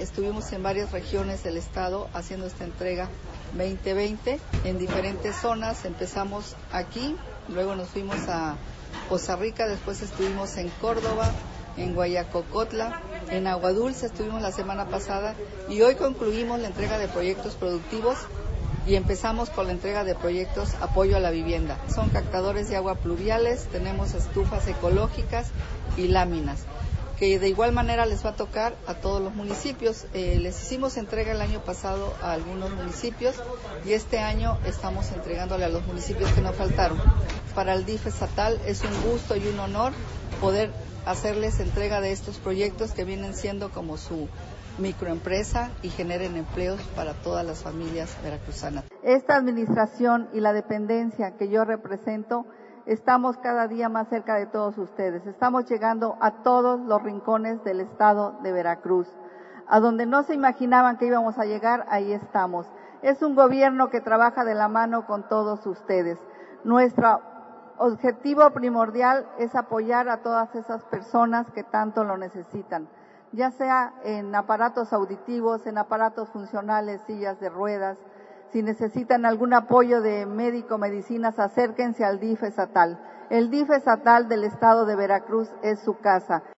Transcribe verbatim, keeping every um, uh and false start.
estuvimos en varias regiones del estado haciendo esta entrega veinte veinte en diferentes zonas. Empezamos aquí, luego nos fuimos a Poza Rica, después estuvimos en Córdoba, en Guayacocotla, en Agua Dulce estuvimos la semana pasada y hoy concluimos la entrega de proyectos productivos y empezamos con la entrega de proyectos apoyo a la vivienda. Son captadores de agua pluviales, tenemos estufas ecológicas y láminas, que de igual manera les va a tocar a todos los municipios. Eh, les hicimos entrega el año pasado a algunos municipios y este año estamos entregándole a los municipios que nos faltaron. Para el D I F estatal es un gusto y un honor poder hacerles entrega de estos proyectos que vienen siendo como su microempresa y generen empleos para todas las familias veracruzanas. Esta administración y la dependencia que yo represento, estamos cada día más cerca de todos ustedes. Estamos llegando a todos los rincones del estado de Veracruz. A donde no se imaginaban que íbamos a llegar, ahí estamos. Es un gobierno que trabaja de la mano con todos ustedes. Nuestro objetivo primordial es apoyar a todas esas personas que tanto lo necesitan, ya sea en aparatos auditivos, en aparatos funcionales, sillas de ruedas. Si necesitan algún apoyo de médico, medicinas, acérquense al D I F estatal. El D I F estatal del estado de Veracruz es su casa.